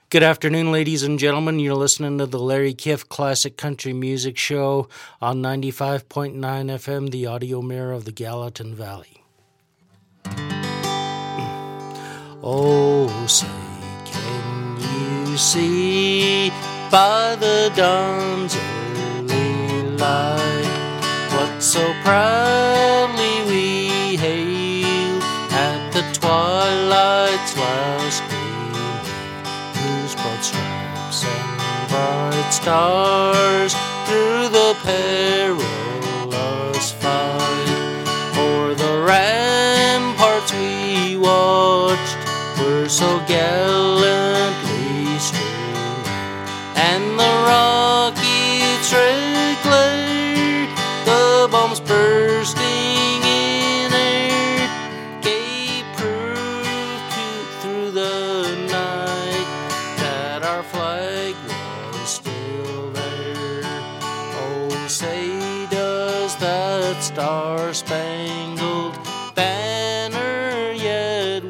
Good afternoon, ladies and gentlemen. You're listening to the Larry Kiff Classic Country Music Show on 95.9 FM, the audio mirror of the Gallatin Valley. Oh, say, can you see by the dawn's early light what so proudly we hailed at the twilight's last gleam? Whose broad stripes and bright stars through the perilous fight o'er the ramparts we watched were so gallantly streaming, and the rocky straight glare, the bombs bursting in air, gave proof through the night that our flag was still there. Oh, say does that star-spangled banner yet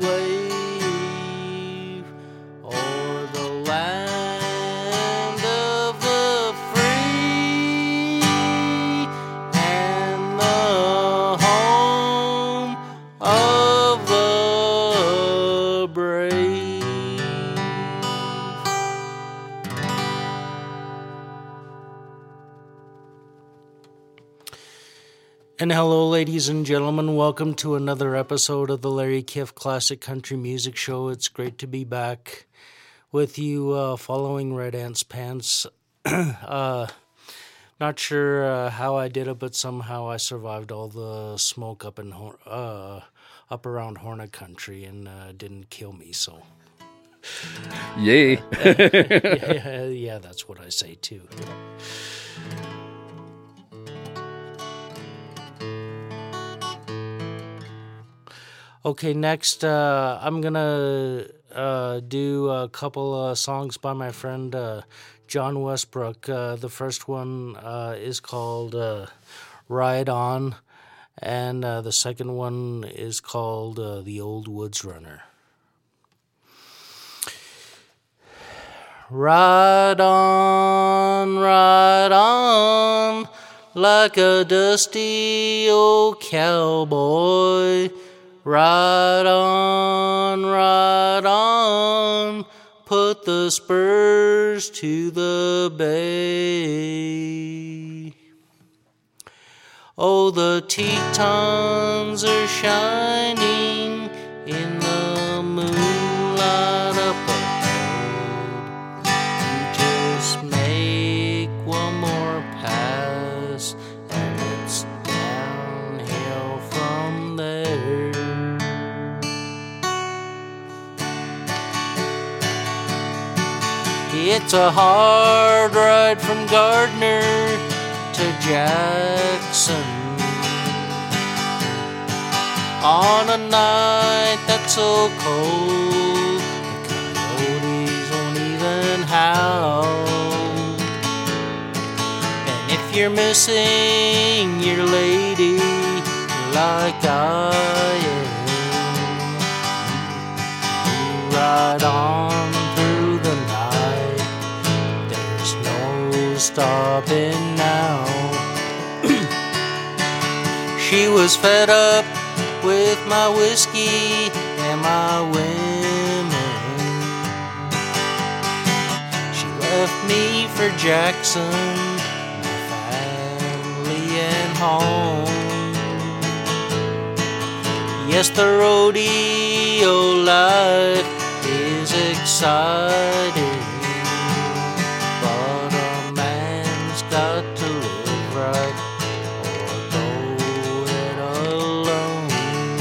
wave o'er the land of the free and the home of the brave? And hello, ladies and gentlemen. Welcome to another episode of the Larry Kiff Classic Country Music Show. It's great to be back with you following Red Ant's Pants. Not sure how I did it, but somehow I survived all the smoke up around Hornet Country and didn't kill me, so... Yay. Yeah, that's what I say too. Okay, next I'm gonna do a couple songs by my friend John Westbrook. The first one is called Ride On, and the second one is called The Old Woods Runner. Ride on, like a dusty old cowboy. Ride on, put the spurs to the bay. Oh, the Tetons are shining in the moonlight up ahead. You just make one more pass and it's downhill from there. It's a hard ride from Gardner to Jackson on a night that's so cold the coyotes won't even howl. And if you're missing your lady like I am, you ride on through the night. There's no stopping now. She was fed up with my whiskey and my women. She left me for Jackson, my family and home. Yes, the rodeo life is exciting, but a man's got to live right or go it alone.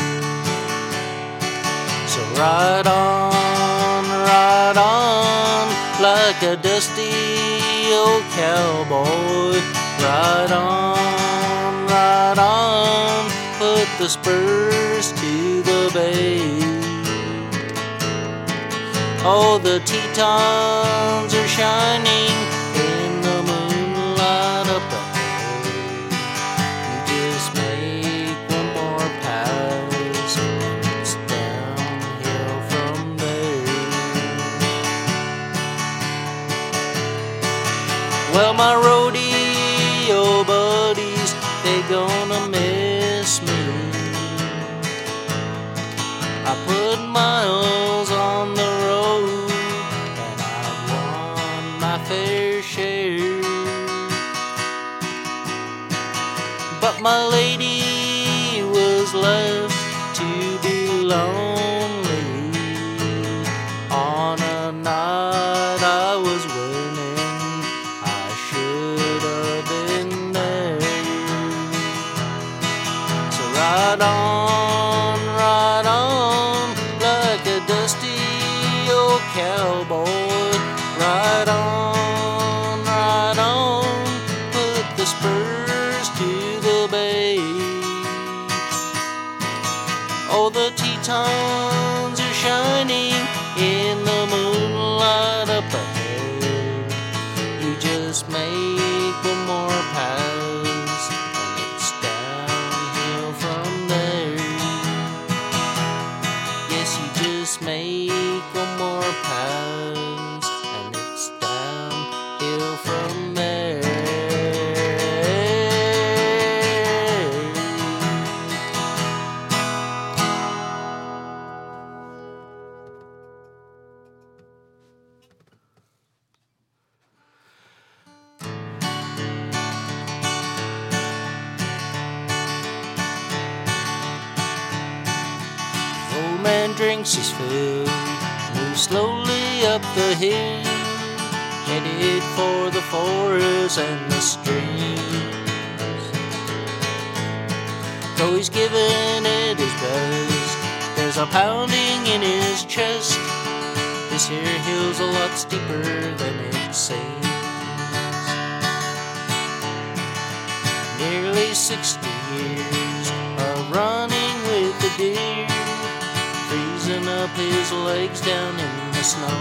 So ride on, like a dusty old cowboy. Ride on, put the spurs to the bay. Oh, the Tetons are shining in the moonlight up ahead. You just make one more pass and it's downhill from there. Well, my rodeo buddies, they gonna miss me. I put miles on the road, and I've won my fair share. But my lady was left to be lonely on a night I was winning. I should have been there. So ride on, like a dusty old cowboy. Ride on, put the spurs to the bay. Oh, the Tetons are shining in the moonlight up ahead. You just make one more pass, and it's downhill from there. Yes, you just make one more pass, and it's downhill from there. Old man drinks his fill, moves slowly up the hill, headed for the forest and the streams. Though he's giving it his best, there's a pounding in his chest. This here hill's a lot steeper than it seems. Nearly 60 years of running with the deer, freezing up his legs down in the snow.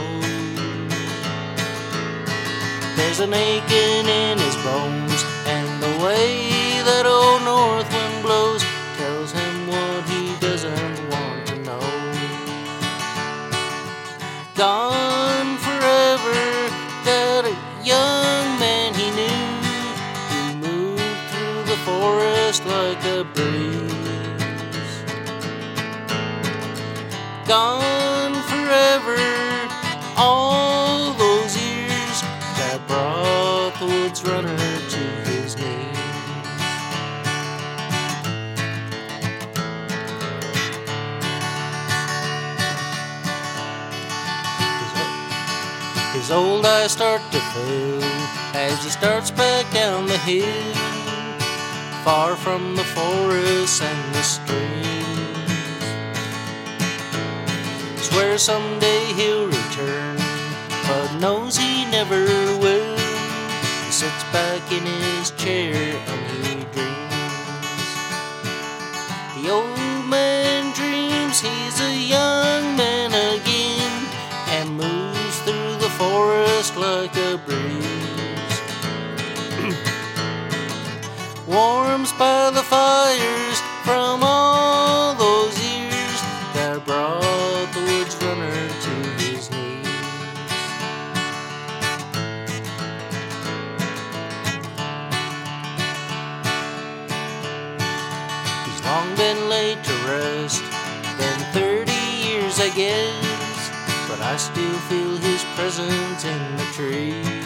There's an aching in his bones, and the way that old north wind blows tells him what he doesn't want to know. Gone forever, that young man he knew, who moved through the forest like a breeze. Gone forever, all those years that brought the woods runner to his knees. His old eyes start to fill as he starts back down the hill, far from the forest and the streams. Swears someday he'll return, but knows he never will. He sits back in his chair and he dreams. The old man dreams he's a young man again, and moves through the forest like a breeze. Warms by the fires from all those years that brought the woods runner to his knees. He's long been laid to rest, been 30 years I guess, but I still feel his presence in the trees.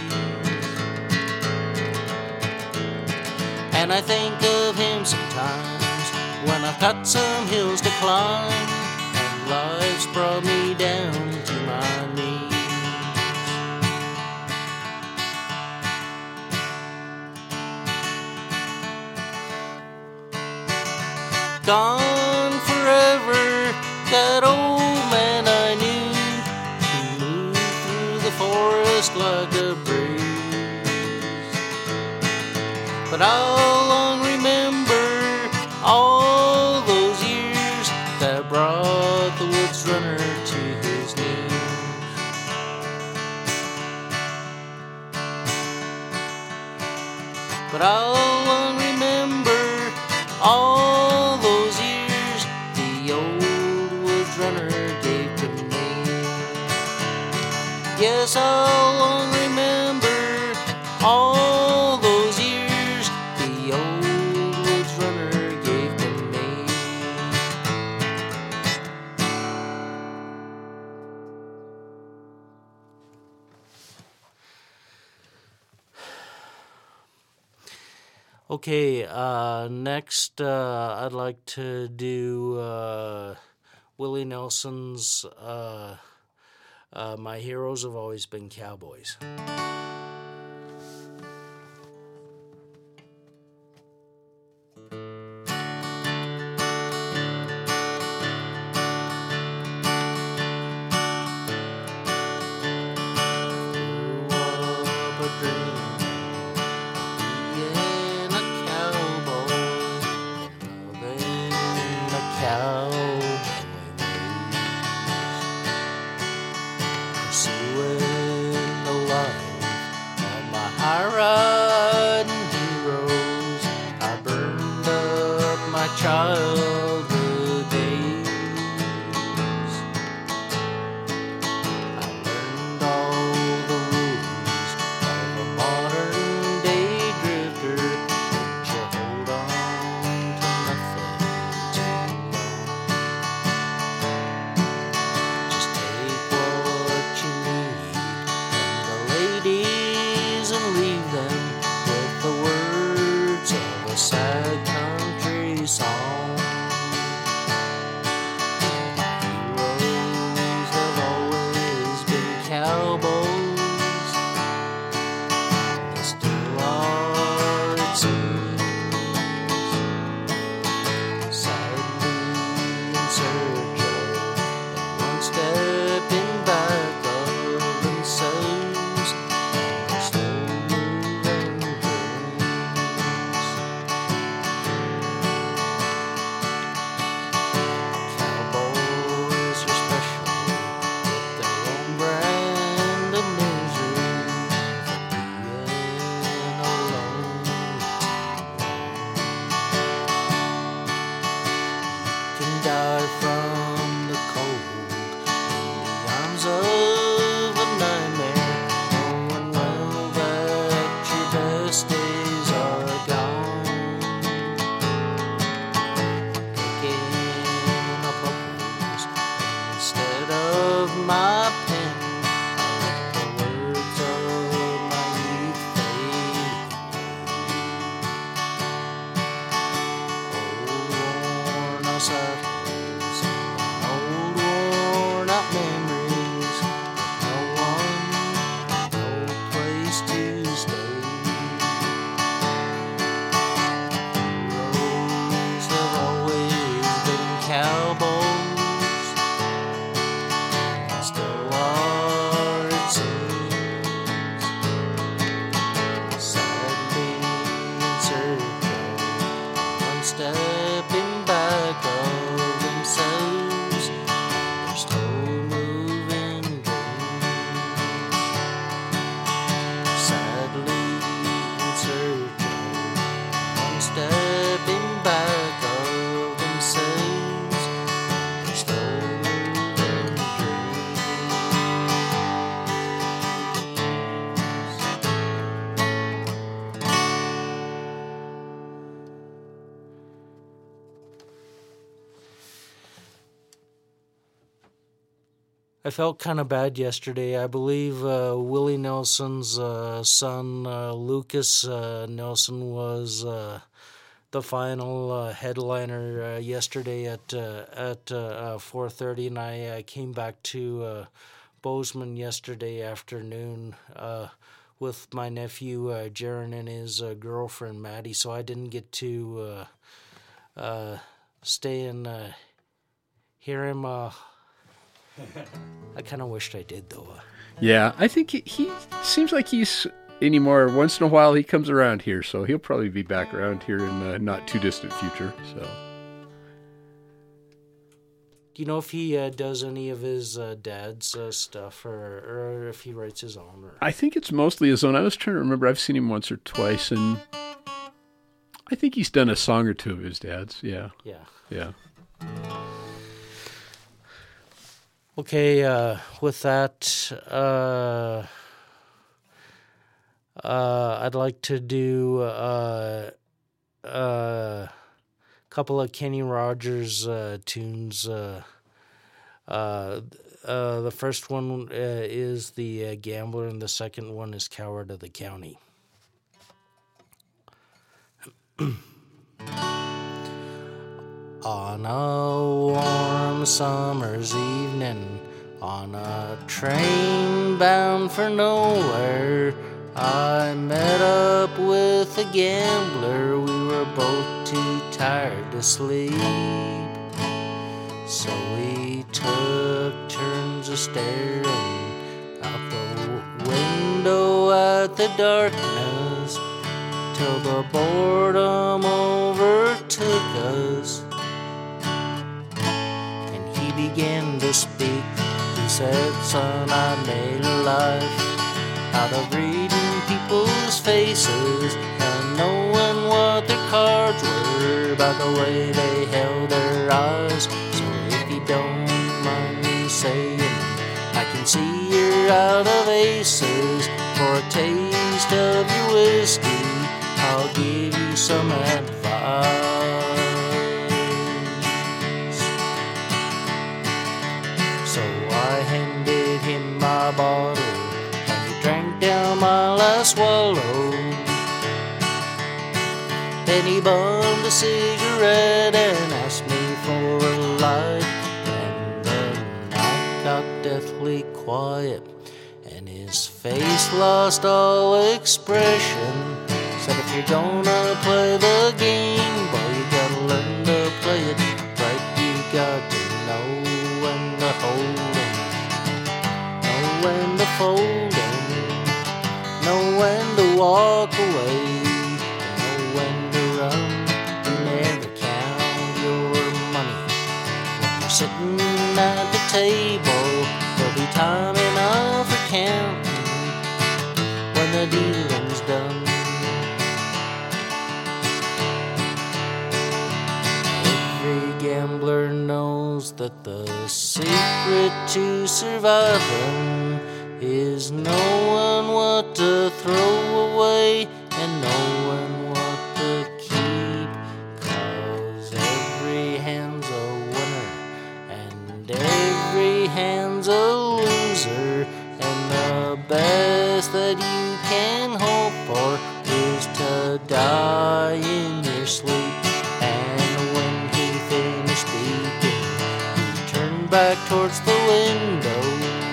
And I think of him sometimes when I've got some hills to climb, and life's brought me down to my knees. Gone forever, that old man I knew, who moved through the forest like a breeze. But I'll long remember all those years that brought the woods runner to his knees. But I'll long remember all those years the old woods runner gave to me. Yes, I'll long remember all Okay, next I'd like to do Willie Nelson's My Heroes Have Always Been Cowboys. Childhood days, I learned all the rules of a modern day drifter. Don't you hold on to nothing too long. Just take what you need from the ladies and leave them with the words of a sad country song. Heroes have always been cowboys. They still are, it seems. Sadly in search of one step in back of themselves. They're slow moving dreams. Cowboys are special with their own brand of misery for being alone too long. You can die from the cold in the arms of a nightmare, knowing well that your best days are gone. Picking up a rose instead of my pen, I let the words of my youth fade away. Old worn out cycles and old worn out memories, with no one, no place to stay. Heroes have always been cowboys, and still are, it seems. Sadly in search of one step in back of themselves, their slow moving dreams. Sadly in search of one step in back of themselves, their slow moving dreams. I felt kind of bad yesterday. I believe Willie Nelson's son, Lucas Nelson, was the final headliner yesterday at 4:30, and I came back to Bozeman yesterday afternoon with my nephew Jaron and his girlfriend Maddie, so I didn't get to stay and hear him. I kind of wished I did, though. Yeah, I think he seems like he's anymore. Once in a while, he comes around here, so he'll probably be back around here in the not too distant future. So, Do you know if he does any of his dad's stuff, or if he writes his own? Or... I think it's mostly his own. I was trying to remember. I've seen him once or twice, and I think he's done a song or two of his dad's. Yeah. Yeah. Okay, with that, I'd like to do a couple of Kenny Rogers tunes. The first one is The Gambler, and the second one is Coward of the County. On a warm summer's evening, on a train bound for nowhere, I met up with a gambler. We were both too tired to sleep, so we took turns of staring out the window at the darkness till the boredom overtook us. And he began to speak. He said, "Son, I made a life out of reading people's faces and knowing what their cards were by the way they held their eyes. So if you don't mind me saying, I can see you're out of aces. For a taste of your whiskey, I'll give you some advice." So I handed him my bottle, and he drank down my last swallow. Then he bummed a cigarette and asked me for a light. And the night got deathly quiet, and his face lost all expression. Said, "If you're gonna play the game, boy, you gotta learn to play it right. You got to know when to hold 'em, know when to fold 'em, know when to walk away, know when to run. You never count your money when you're sitting at the table. There'll be time enough for counting when the dealing's done." Gambler knows that the secret to surviving is knowing what to throw away and knowing what to keep. 'Cause every hand's a winner and every hand's a loser, and the best that you can hope for is to die in your sleep. Back towards the window,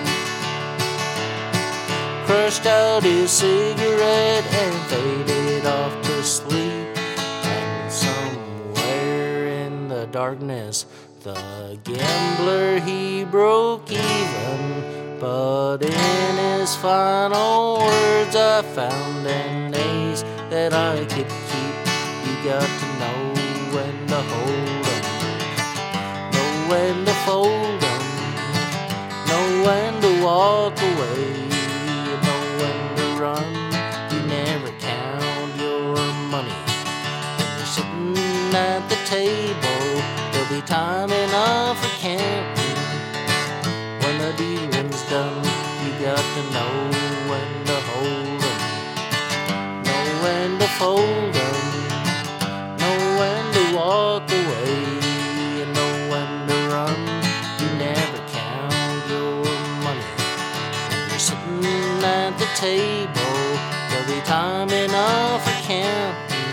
crushed out his cigarette and faded off to sleep. And somewhere in the darkness, the gambler, he broke even. But in his final words, I found an ace that I could keep. You got to know when to hold 'em, know when to fold 'em, know when to walk away, know when to run. You never count your money when you're sitting at the table. There'll be time enough for counting when the dealing's done. You got to know when to hold 'em, know when to fold 'em, know when to walk away, know when to run. You never count your money when you're sitting at the table. There'll be time enough for counting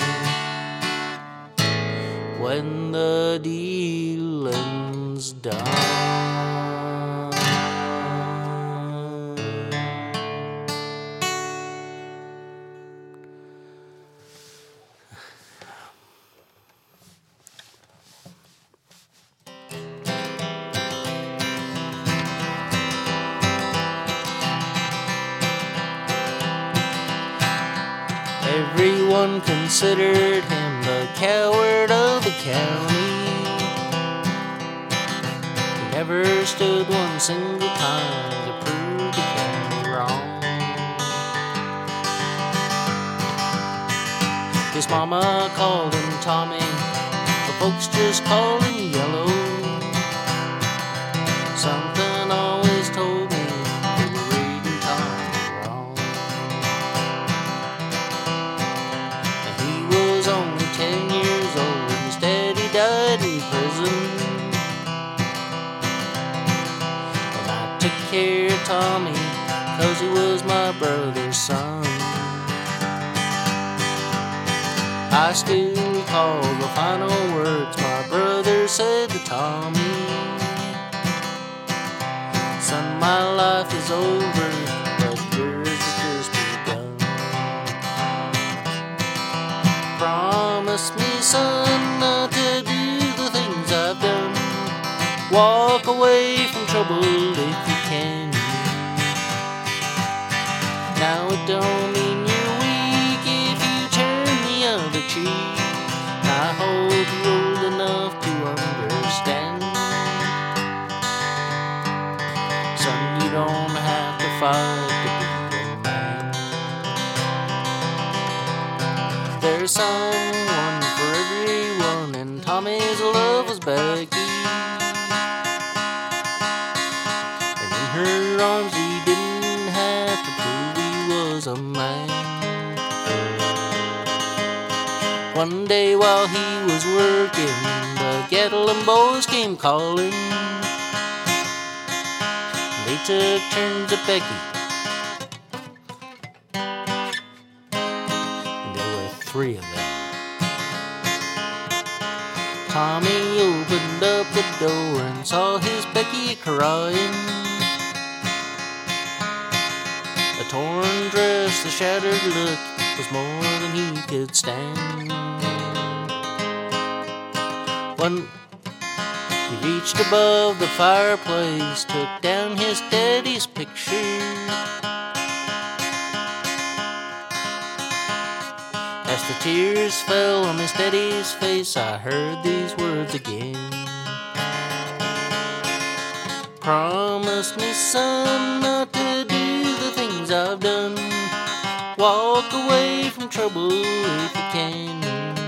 when the dealing's done. Everyone considered him the coward of the county. He never stood one single time to prove the county wrong. His mama called him Tommy, but folks just called him Yellow. Something always told me they were reading Tommy wrong. And he was only 10 years old when his daddy died in prison. And I took care of Tommy 'cause he was my brother's son. I still recall the final words my brother said to Tommy. Son, my life is over, but yours has just begun. Promise me, son, not to do the things I've done. Walk away from trouble if you can. Now it don't mean you're weak if you turn the other cheek. I hope you're old enough to understand. Son, you don't have to fight to be a man. There's someone for everyone, and Tommy's love was Becky. And in her arms he didn't have to prove he was a man. One day while he was working, the Gatlin boys came calling. They took turns at Becky, and there were 3 of them. Tommy opened up the door and saw his Becky crying. A torn dress, the shattered look was more than he could stand. When he reached above the fireplace, took down his daddy's picture. As the tears fell on his daddy's face, I heard these words again. Promise me, son, not to do the things I've done. Walk away from trouble if you can.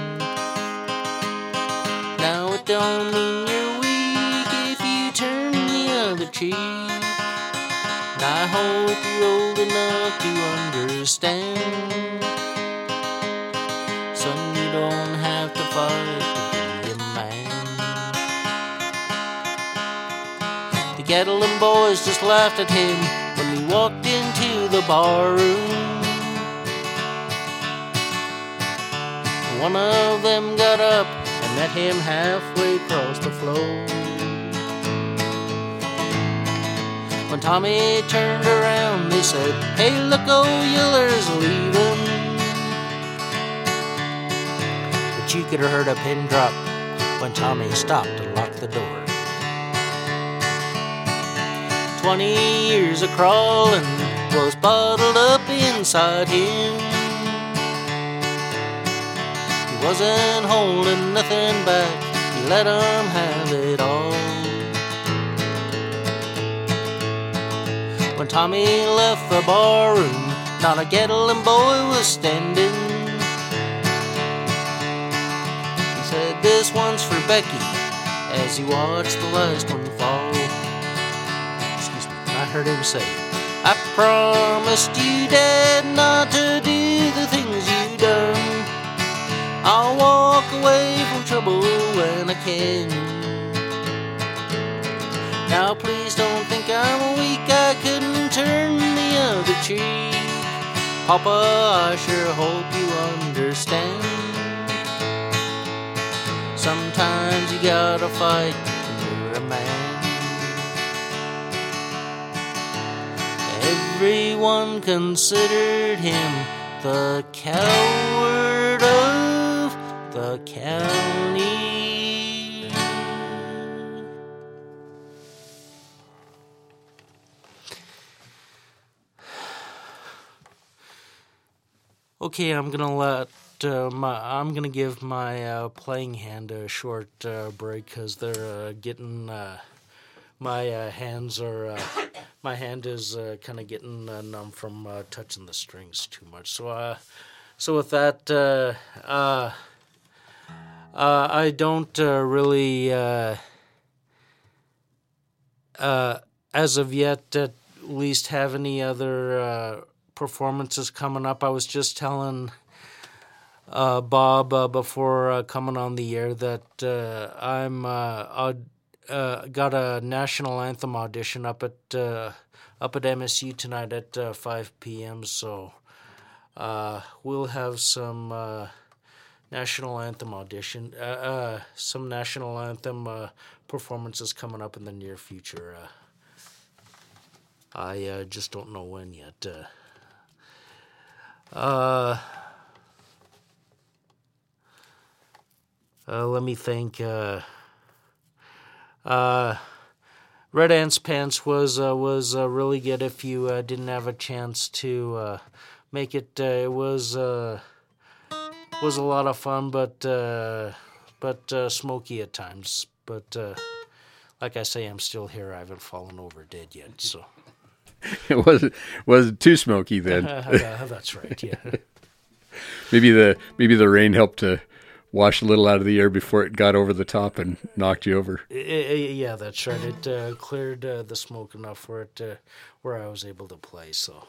Now it don't mean you're weak if you turn the other cheek. And I hope you're old enough to understand. Son, you don't have to fight to be a man. The Gatlin boys just laughed at him when he walked into the barroom. One of them got up and met him halfway across the floor. When Tommy turned around, they said, "Hey, look, O'Yeller's leaving." But you could have heard a pin drop when Tommy stopped and locked the door. 20 years of crawling was bottled up inside him. He wasn't holding nothing back, he let 'em have it all. When Tommy left the barroom, not a Gatlin boy was standing. He said, "This one's for Becky," as he watched the last one fall. Excuse me, I heard him say, "I promised you, Dad, not to do the things you done. I'll walk away from trouble when I can. Now please don't think I'm weak, I couldn't turn the other cheek. Papa, I sure hope you understand. Sometimes you gotta fight when you're a man." Everyone considered him the coward of the county. Okay, I'm gonna give my playing hand a short break because they're getting my hand is kind of getting numb from touching the strings too much. So with that, I don't really, as of yet, at least have any other performances coming up. I was just telling Bob before coming on the air that I'm got a national anthem audition up at MSU tonight at 5 p.m. So we'll have some national anthem audition, some national anthem performances coming up in the near future. I just don't know when yet. Let me think. Red Ants Pants was really good. If you didn't have a chance to make it, it was a lot of fun, but smoky at times. But like I say, I'm still here. I haven't fallen over dead yet. So It wasn't too smoky then. That's right. Yeah. Maybe the rain helped to wash a little out of the air before it got over the top and knocked you over. Yeah, that's right. It cleared the smoke enough for it where I was able to play. So.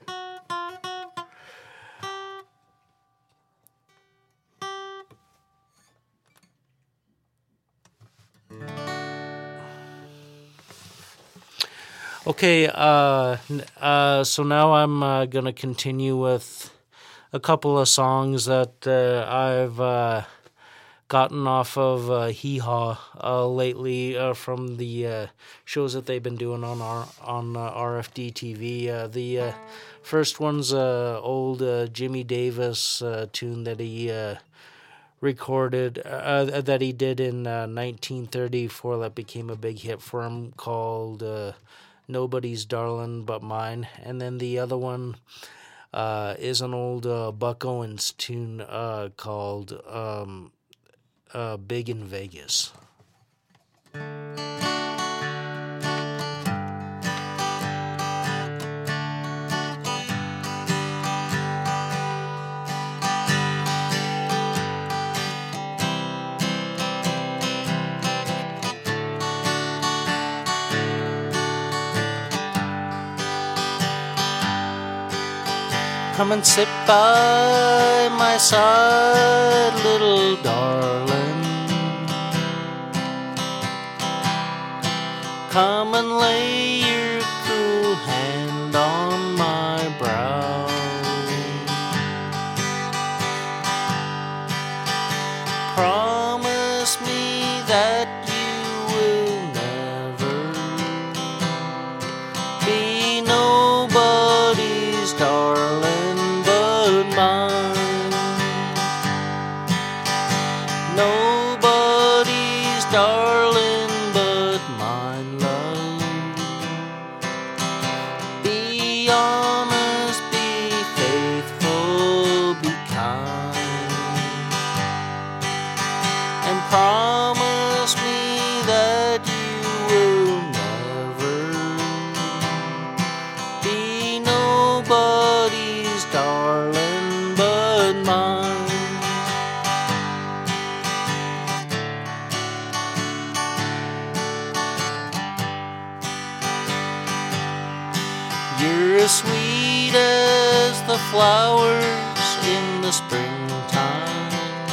Okay, so now I'm going to continue with a couple of songs that I've gotten off of Hee Haw lately from the shows that they've been doing on RFD TV. The first one's old Jimmy Davis tune that he recorded, that he did in 1934 that became a big hit for him, called Nobody's Darling But Mine. And then the other one is an old Buck Owens tune called Big in Vegas. Come and sit by my side, little darling. Come and lay your cool hand on my brow. Promise me that you will never be nobody's darling. Nobody's darling but mine, love. Be honest, be faithful, be kind, and promise me that you will never be nobody's darling but mine. You're as sweet as the flowers in the springtime.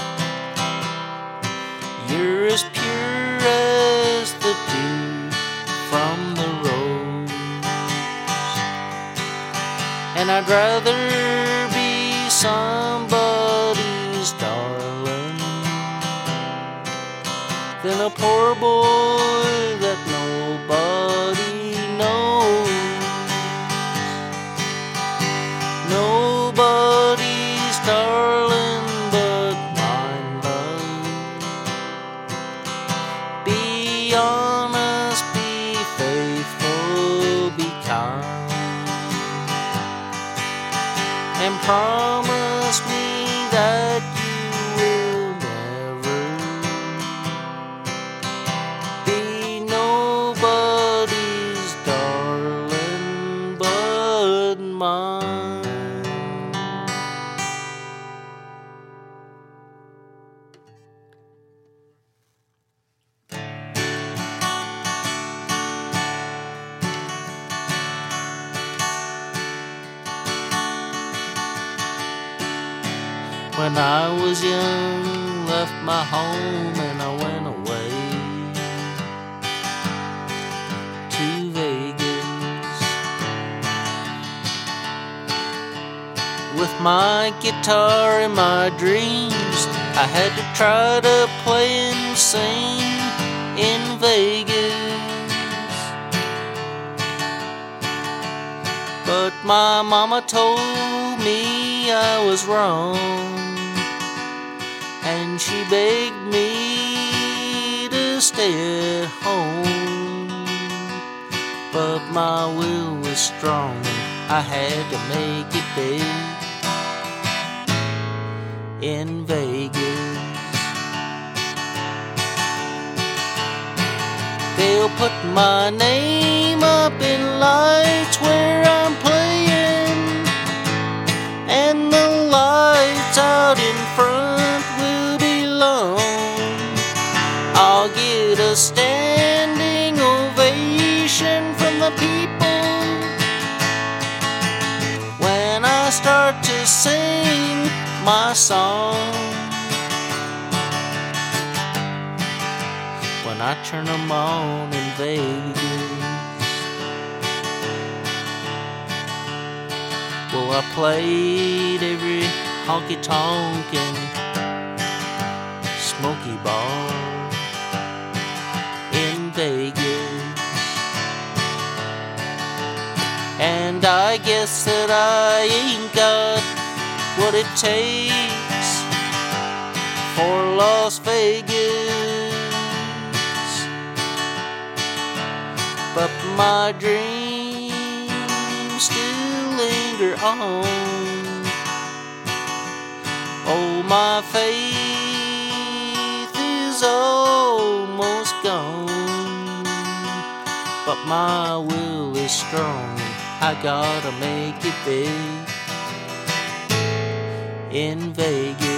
You're as pure as the dew from the rose. And I'd rather be somebody's darling than a poor boy that nobody knows. Nobody's darling but mine, love. Be honest, be faithful, be kind, and promise me that you will never be nobody's darling but mine. When I was young, left my home and I went away to Vegas with my guitar and my dreams I had to try to play insane in Vegas, but my mama told me I was wrong, and she begged me to stay at home. But my will was strong, and I had to make it big in Vegas. They'll put my name up in lights where I'm playing, and the lights out in front will be long. I'll get a standing ovation from the people when I start to sing my song. When I turn them on in Vegas, well, I played every honky-tonk and smoky bar in Vegas, and I guess that I ain't got what it takes for Las Vegas, but my dreams still linger on. Oh, my faith is almost gone, but my will is strong. I gotta make it big in Vegas.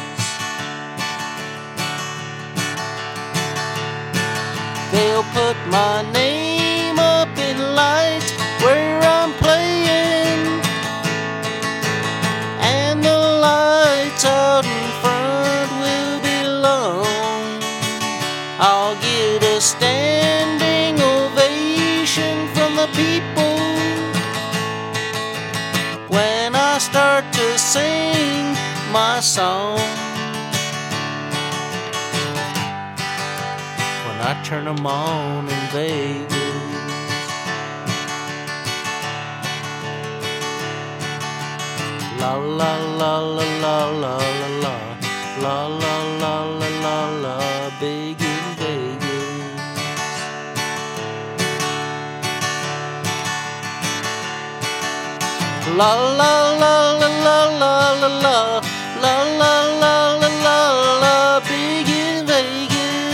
They'll put my name up in lights where I'm playing, and the lights out in front will be long. I'll get a standing ovation from the people when I start to sing my song. I turn them on in Vegas. La la la la la la la la la la la la la, big in Vegas. La la la la la la la la la la la la la, big in Vegas.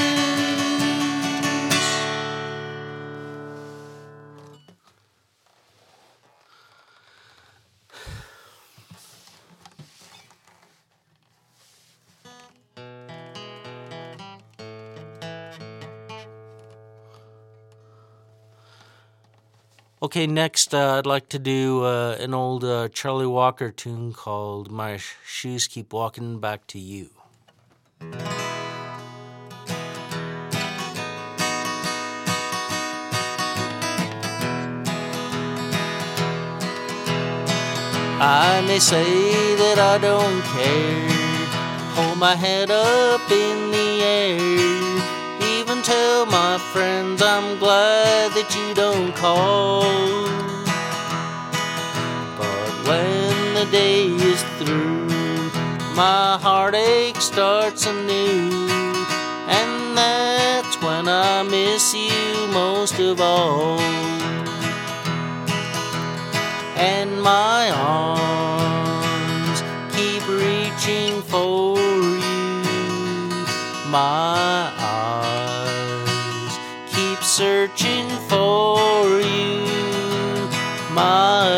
Okay, next I'd like to do an old Charlie Walker tune called My Shoes Keep Walking Back to You. I may say that I don't care, hold my head up in the air, even tell my friends I'm glad that you don't call. But when the day is through, my heartache starts anew, and that's when I miss you most of all. And my arms keep reaching for you, my eyes keep searching for you, my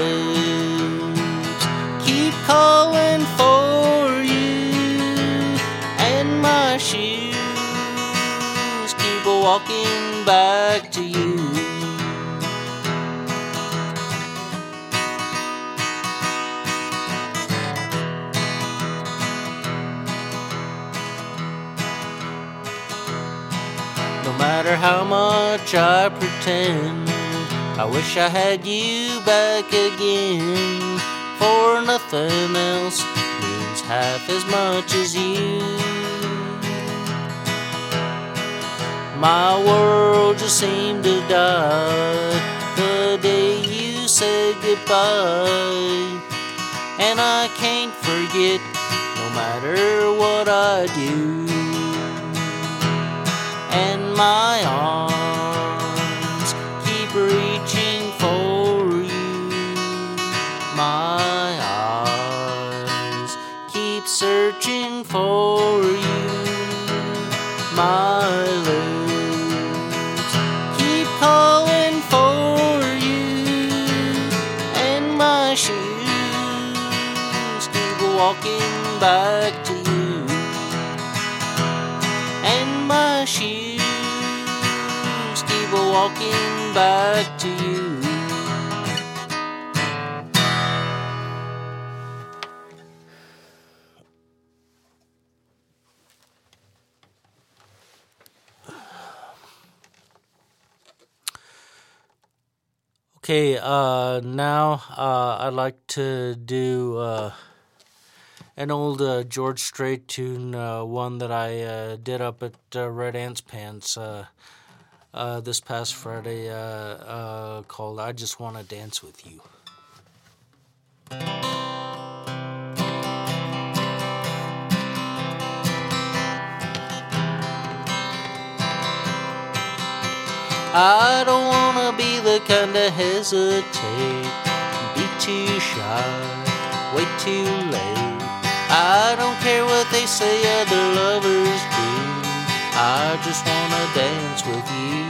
lips keep calling for you, and my shoes keep walking back to you. No matter how much I pretend, I wish I had you back again, for nothing else means half as much as you. My world just seemed to die the day you said goodbye, and I can't forget no matter what I do. And my arms keep reaching for you. My eyes keep searching for you. My lips keep calling for you. And my shoes keep walking back to you. And my shoes keep walking back to you. Okay, now I'd like to do an old George Strait tune, one that I did up at Red Ants Pants this past Friday, called I Just Want to Dance With You. I don't want to be the kind to hesitate, be too shy, wait too late. I don't care what they say other lovers do, I just want to dance with you.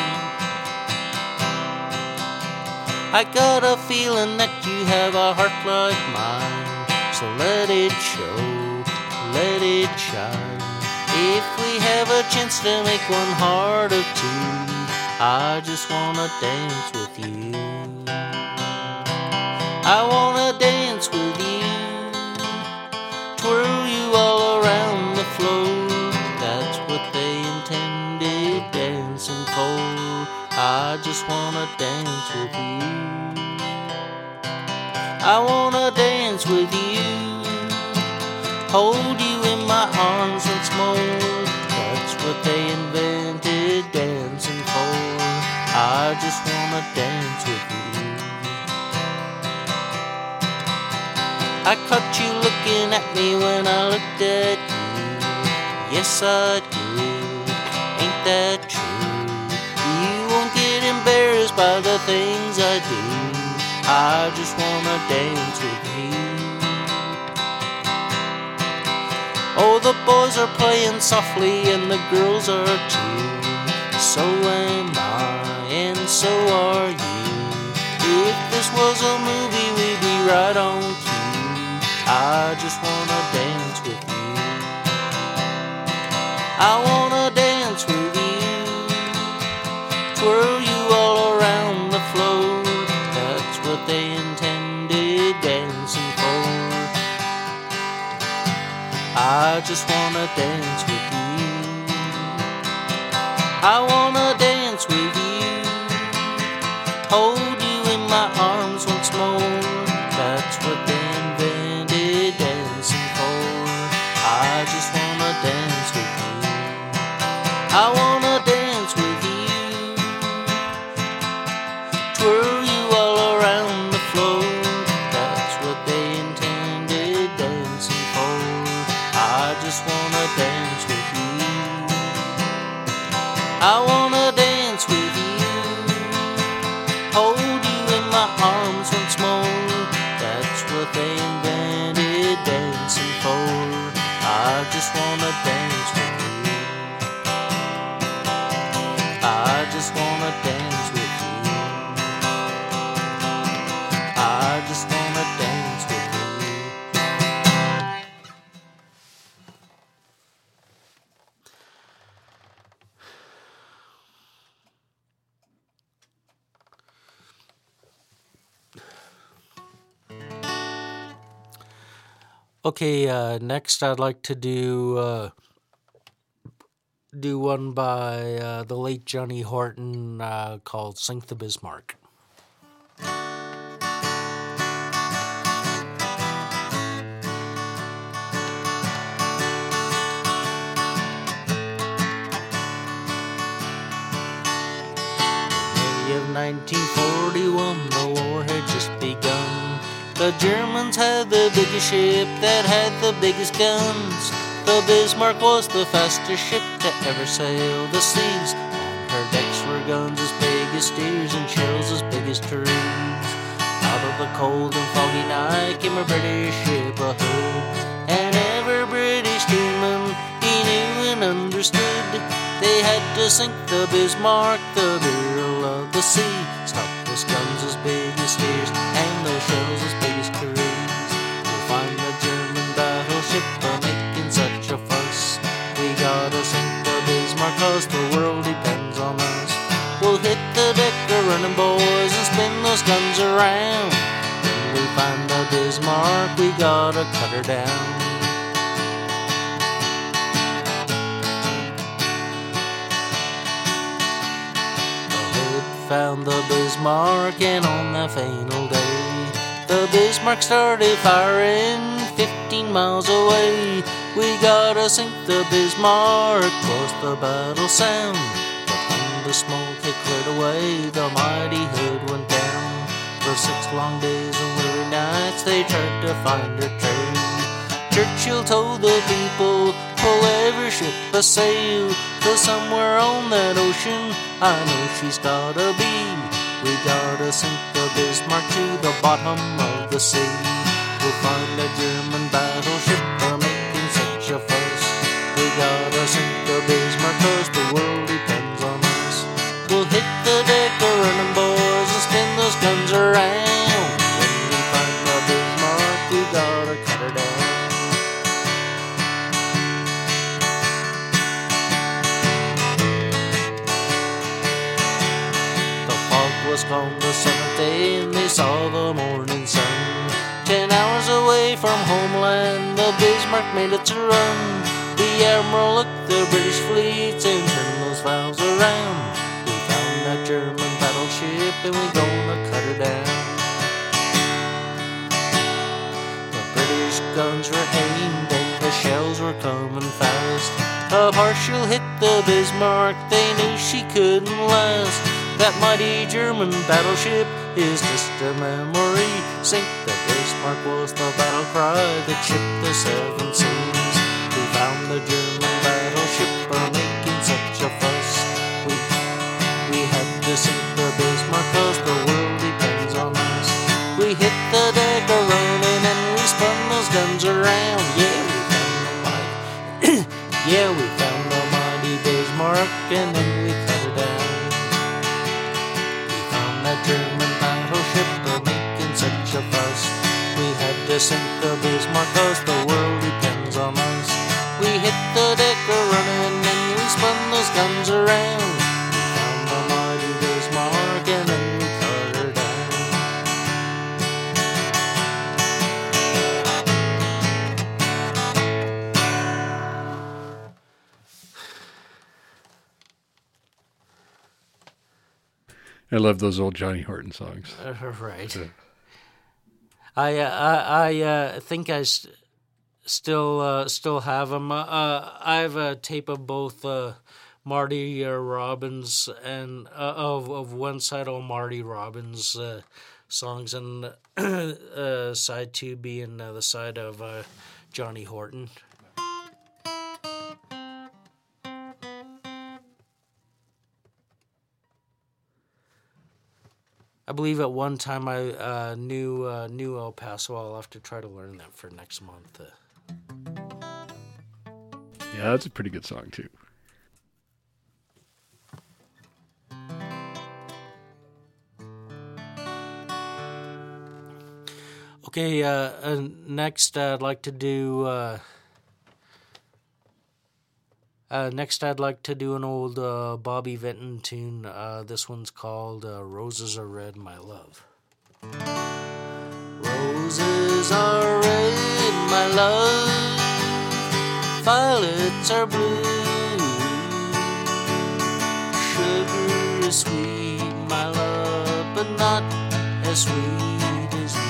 I got a feeling that you have a heart like mine, so let it show, let it shine. If we have a chance to make one heart of two, I just wanna dance with you. I wanna dance with you, twirl you all around the floor. That's what they intended dancing for. I just wanna dance with you. I wanna dance with you, hold you in my arms once more. That's what they invented dancing for. I just wanna dance with you. I caught you looking at me when I looked at you. Yes, I did. Ain't that true? You won't get embarrassed by the things I do. I just wanna dance with you. Oh, the boys are playing softly and the girls are too. So am I, and so are you. If this was a movie, we'd be right on cue. I just wanna dance with you. I wanna dance with you, twirl you all around the floor. That's what they intended dancing for. I just wanna dance with you. I wanna dance with you, hold you in my arms once more. That's what they invented dancing for. I just wanna dance with you. I wanna dance with you, twirl you all around the floor. That's what they intended dancing for. I just wanna dance with you. I wanna dance with you, hold you in my arms once more. That's what they invented dancing for. I just wanna dance with you. I just wanna dance with you. I just wanna dance with you. Okay, next I'd like to do one by the late Johnny Horton called Sink the Bismarck. The Germans had the biggest ship that had the biggest guns. The Bismarck was the fastest ship to ever sail the seas. On her decks were guns as big as steers and shells as big as trees. Out of the cold and foggy night came a British ship ahead, and every British seaman he knew and understood they had to sink the Bismarck, the Beryl of the sea. Stop those guns as big as steers and those shells as big as trees. We'll find the German battleship making such a fuss. We gotta sink the Bismarck 'cause the world depends on us. We'll hit the deck a-running, boys, and spin those guns around. When we find the Bismarck, we gotta cut her down. The Hood found the Bismarck, and on that fatal day, the Bismarck started firing 15 miles away. We gotta sink the Bismarck, 'cause the battle sound. The smoke had cleared away, the mighty Hood went down. For 6 long days and weary nights they tried to find her trail. Churchill told the people, pull every ship a sail, 'cause somewhere on that ocean I know she's gotta be. We gotta sink the Bismarck to the bottom of the sea. We'll find a German battleship for making such a fuss. We gotta sink the Bismarck 'cause the world depends on us. We'll hit the deck a-running, boys, and spin those guns around. When we find the Bismarck, we gotta cut her down. The fog was gone the 7th day, and they saw the morning sun. 10 hours away from homeland, the Bismarck made its run. The Admiral looked the British fleets and turned those valves around. That German battleship, and we gonna cut her down. The British guns were aimed and the shells were coming fast. A partial hit the Bismarck, they knew she couldn't last. That mighty German battleship is just a memory. Sink the Bismarck was the battle cry that shipped the 7 seas. We found the German battleship for making such a fuss. We had to sink the Bismarck 'cause the world depends on us. We hit the deck a-running and we spun those guns around. Yeah, we found the mighty Bismarck, and then we cut her down. We found that German battleship for making such a fuss. We had to sink the Bismarck 'cause the world depends on us. We hit the deck a-running and we spun those guns around. And then we cut her down. I love those old Johnny Horton songs. Right. I think I still have them. I have a tape of both Marty Robbins and of one side of Marty Robbins songs, and side 2 being the side of Johnny Horton. I believe at one time I knew El Paso. I'll have to try to learn that for next month. Yeah, that's a pretty good song too. Okay, next I'd like to do an old Bobby Vinton tune. This one's called "Roses Are Red, My Love." Roses are red, my love. Violets are blue. Sugar is sweet, my love, but not as sweet as you.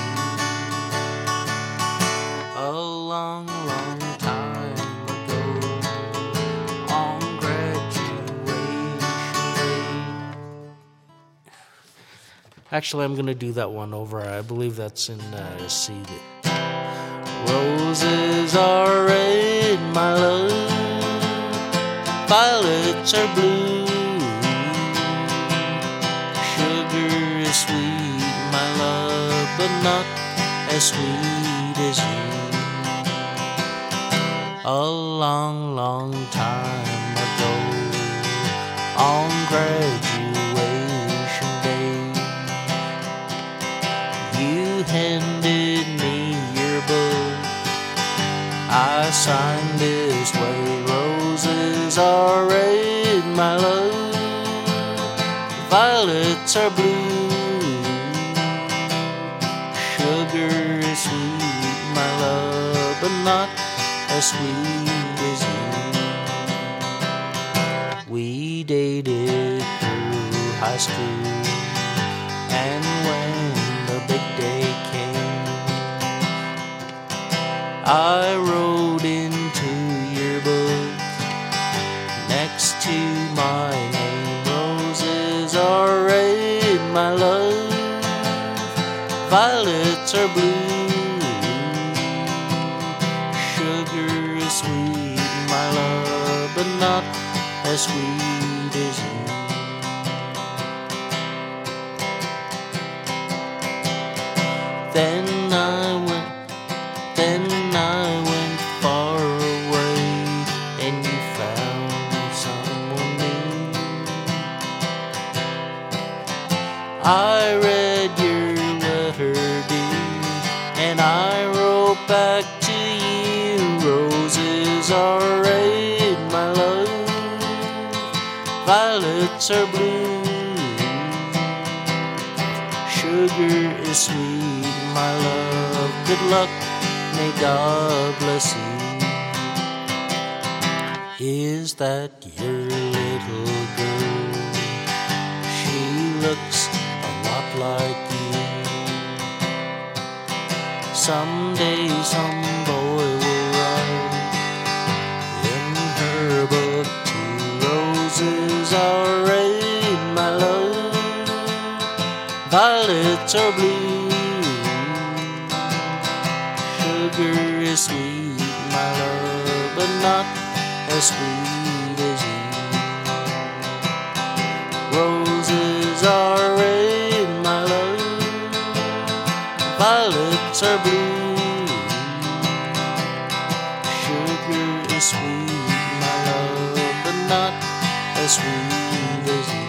A long, long time ago, on graduation day. Actually, I'm going to do that one over. I believe that's in C. Roses are red, my love. Violets are blue. Sugar is sweet, my love, but not as sweet as you. A long, long time ago, on graduation day, you handed me your book. I signed this way. Roses are red, my love. Violets are blue. Sugar is sweet, my love, but not as sweet as you. We dated through high school, and when the big day came, I wrote into your book next to my name. Roses are red, my love. Violets are blue. Sugar is sweet, my love, but not as sweet as you. Then I went far away, and you found someone new. I read your letter, dear, and I wrote back to you. Roses are red, my love. Violets are blue. Sugar is sweet, my love. Good luck, may God bless you. Is that your little girl? She looks a lot like you. Someday some boy will write in her book too. Roses are red, my love. Violets are blue. Sugar is sweet, my love, but not as sweet as you. Roses are red, my love. Violets are blue. Sugar is sweet, my love, but not as sweet as you.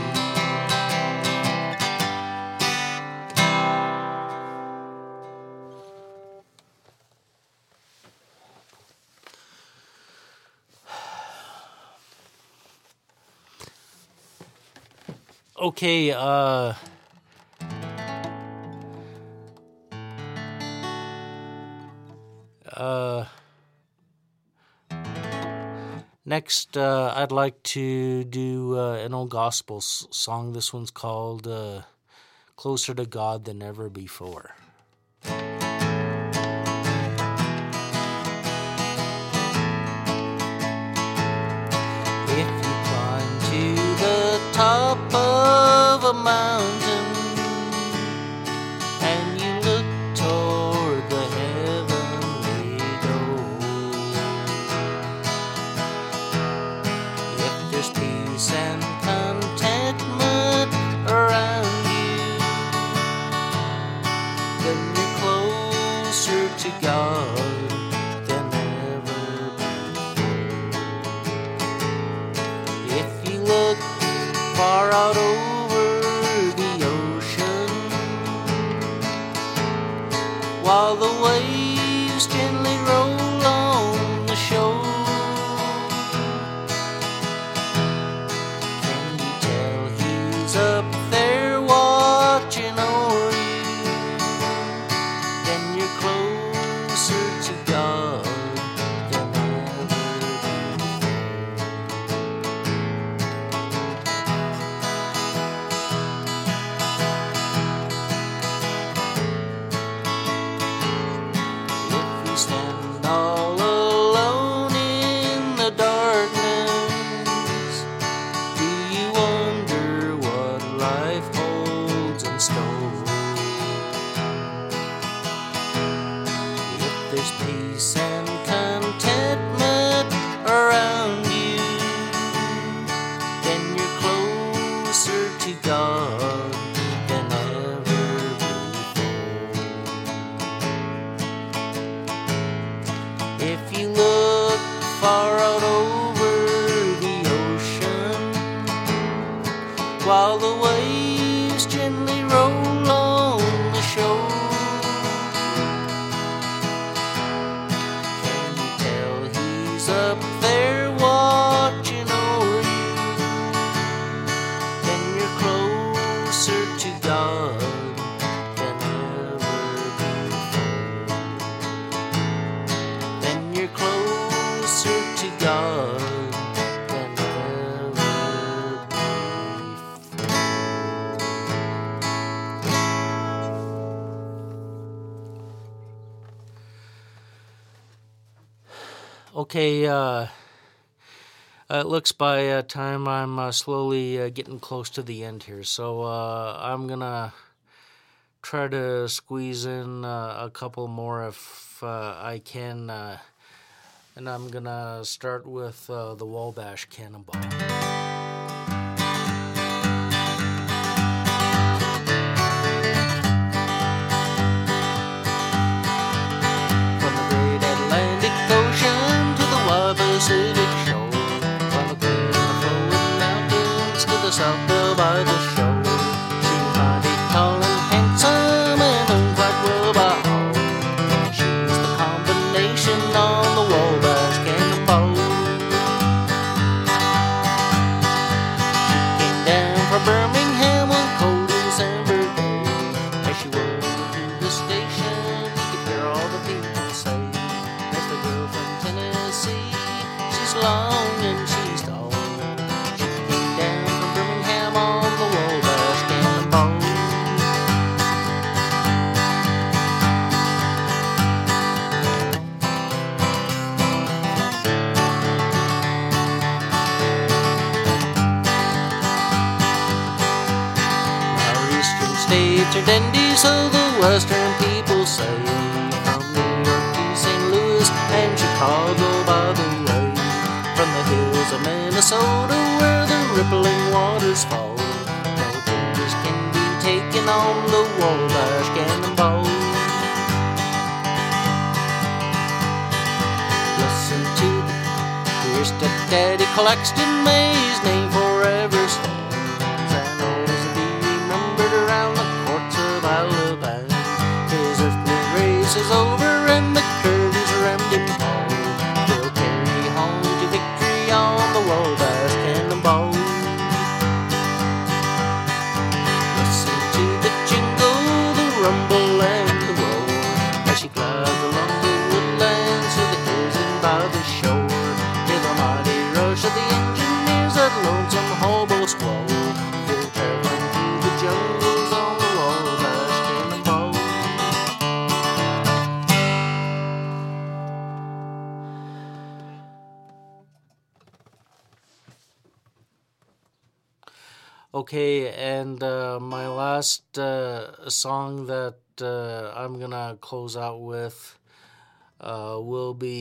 Okay, next, I'd like to do an old gospel song. This one's called Closer to God Than Ever Before. If you climb to the top of a mountain and you look toward the heavenly door, if there's peace and contentment around you, then you're closer to God than ever before. If you look far out over the ocean, while the waves gently roll on the shore, can you tell he's up there watching over you? Then you're closer to God than ever before. If you stand all alone in the darkness, do you wonder what life holds in store? there's peace and contentment around you, then you're closer to God than ever before. If you look far out over the ocean, while the waves gently roll on the shore, can you tell he's up there watching over you? Then you're closer to God than ever before. Then you're closer to God than ever before. Okay, it looks by time I'm slowly getting close to the end here, so I'm gonna try to squeeze in a couple more if I can, and I'm gonna start with the Wabash Cannonball. Pacific shore, from the green flowing mountains to the south by the shore. She's mighty tall and handsome and known quite well by all. She's the combination on the Wabash Cannonball. She came down from Birmingham one cold December day. As she rode to the station, you could hear all the people say, "That's the girl from Tennessee. She's long and she's tall." She came down from Birmingham on the Wabash Cannonball. Our eastern states are dandies, so the western people say. From New York to St. Louis and Chicago by the way. From the hills of Minnesota where the rippling waters fall, no pictures can be taken on the Wabash Cannonball. Listen to here's Daddy Claxton, may his name forever stands, and always be remembered around the courts of Alabama. His earthly race is over and the curtains rammed in Paul. They'll carry home to victory on the Wabash Cannonball. Listen to the jingle, the rumble, and the roar as she glides along the woodlands to the hills and by the shore. Hear the mighty rush of the engineers, that lonesome hobo squall. They're traveling through the jungles on the Wabash Cannonball. Okay, and my last song that I'm gonna close out with will be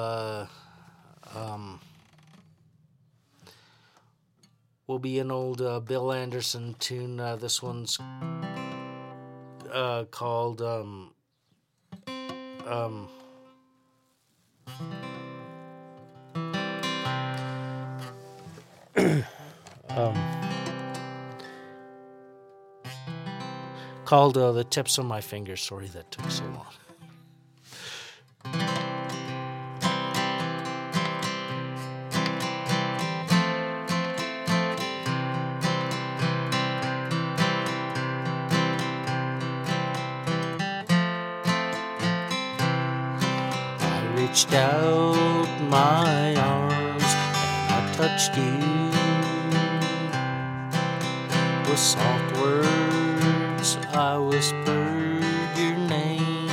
an old Bill Anderson tune. This one's called called The Tips of My Fingers. Sorry that took so long. I reached out my arms and I touched you with soft words. I whispered your name.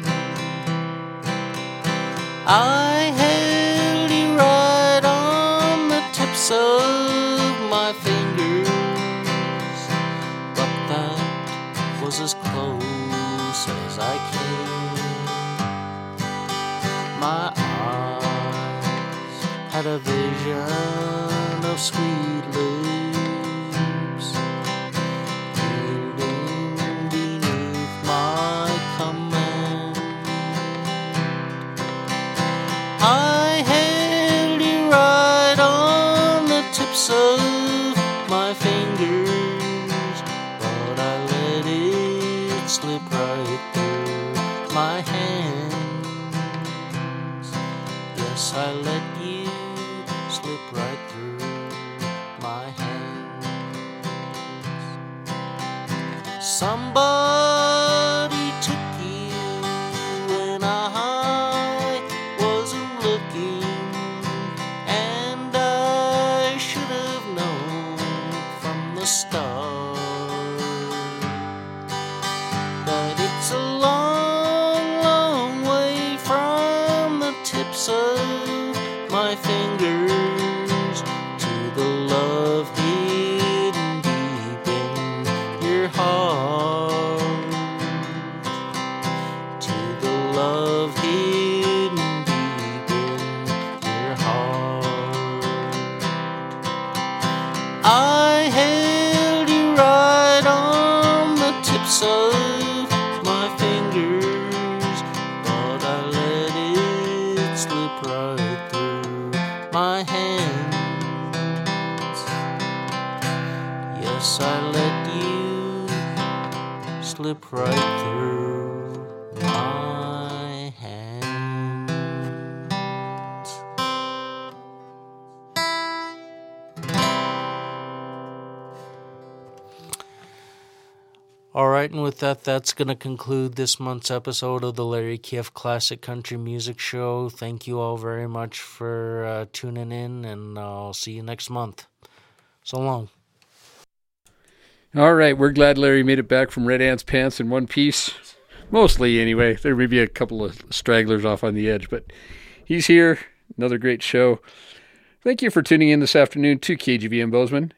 I held you right on the tips of my fingers, but that was as close as I came. my eyes had a vision of sweet lips yielding beneath my command. I held you right on the tips of my fingers, but I let it slip right through my hands. Yes, I let you slip right through my hands. Somebody took you when I wasn't looking, and I should have known from the start that it's a long, long way from the tips of my fingers to the love hidden deep in your heart, to the love hidden deep in your heart. I held you right on the tips of my fingers, but I let it slip right through my hands. Yes, I let you slip right through my hands. All right, and with that, that's going to conclude this month's episode of the Larry Kiff Classic Country Music Show. Thank you all very much for tuning in, and I'll see you next month. So long. All right, we're glad Larry made it back from Red Ant's pants in one piece. Mostly, anyway. There may be a couple of stragglers off on the edge, but he's here. Another great show. Thank you for tuning in this afternoon to KGVM Bozeman.